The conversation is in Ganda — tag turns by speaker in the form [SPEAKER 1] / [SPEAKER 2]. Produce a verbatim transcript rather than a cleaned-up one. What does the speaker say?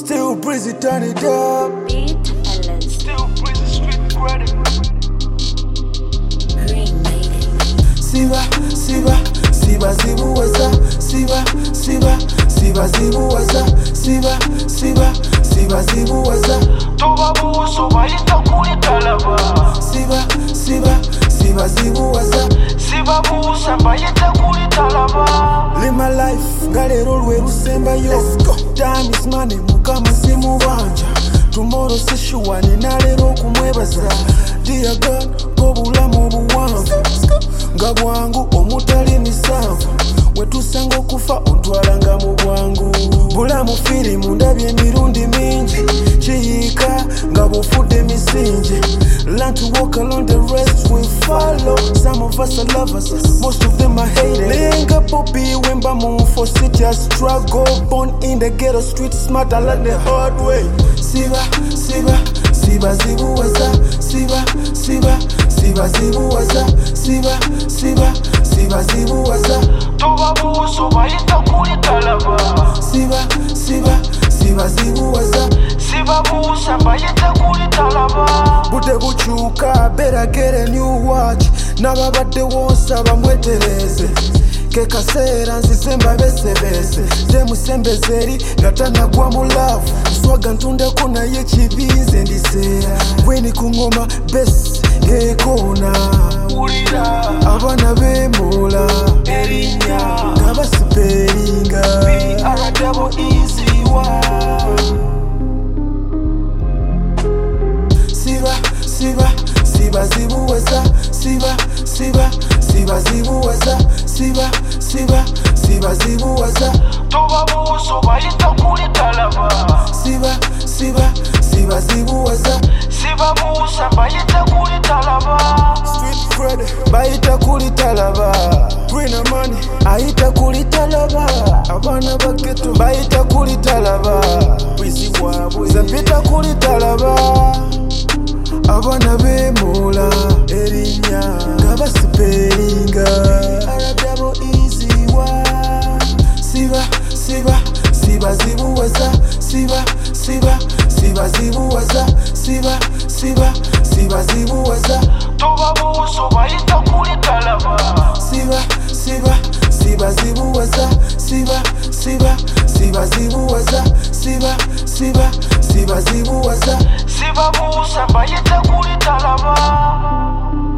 [SPEAKER 1] Still breezy, turn it up.
[SPEAKER 2] Beat Ellis.
[SPEAKER 3] Still breezy, street credit.
[SPEAKER 2] Green Lady.
[SPEAKER 1] Siba, siba, siba zibuwaza. Siba, siba, siba zibuwaza. Siba, siba, siba zibuwaza.
[SPEAKER 3] Toba buso bayita kuli talaba.
[SPEAKER 1] Siba, siba, siba zibuwaza.
[SPEAKER 3] Siba busa bayita kuli talaba.
[SPEAKER 1] Live my life, ngalero lwe lusembayo. Let's go. Time is money, mukama simubanja. Tomorrow sishuwa ninalero kumwebaza. Dear God, obulamu obuwanvu nga bwangu omutali misanvu. Wetusanga okufa ontwalanga mu bwangu. Bulamu firimu ndabye emirundi mingi. Kiyiika nga bw'ofudde misingi. Learn to walk along, the rest will follow. Some of us are lovers, most of them are haters. Lenga popi wemba mumfo city a struggle. Born in the ghetto street smart, I learned the hard way. Siba, siba, siba zibuwaza. Siba, siba, siba zibuwaza. Siba, siba, siba zibuwaza.
[SPEAKER 3] Toba buso bayita kuli talaba.
[SPEAKER 1] Siba, siba, siba zibuwaza.
[SPEAKER 3] Siba busa bayita kuli talaba.
[SPEAKER 1] Budde bukyuka, better get a new watch. N'ababadde wonsaba mwetereze. Ke kaseera nzize mbabesebese. Nze musembeze eri nga tannagwa mu laavu. Swaga ntundeko naye kibize ndiseera. Bweni ku ngoma besi ng'ekoona.
[SPEAKER 3] Wulira
[SPEAKER 1] Abaana beemoola
[SPEAKER 3] erinnya
[SPEAKER 1] nga basiperinga.
[SPEAKER 3] B R double easy one.
[SPEAKER 1] Siba, siba, siba zibuwaza. Siba, siba, siba zibuwaza. Siba, siba, siba zibuwaza.
[SPEAKER 3] Toba buso bayita kuli talaba.
[SPEAKER 1] Siba, siba, siba zibuwaza.
[SPEAKER 3] Siba busa bayita kuli talaba.
[SPEAKER 1] Street credit bayita kuli talaba. Green money ayita kuli talaba. Abaana ba ghetto bayita kuli talaba. Bwizi bwabwe nze mpita kuli talaba. Abaana beemoola erinnya nga basiperinga. R double easy one. Siba, siba, siba zibuwaza. Siba, siba, siba zibuwaza. Siba, siba, siba zibuwaza.
[SPEAKER 3] Toba buso bayita kuli talaba.
[SPEAKER 1] Siba, siba, siba zibuwaza. Siba, siba, siba zibuwaza. Siba, siba, siba zibuwaza.
[SPEAKER 3] Siba busa bayita kuli talaba.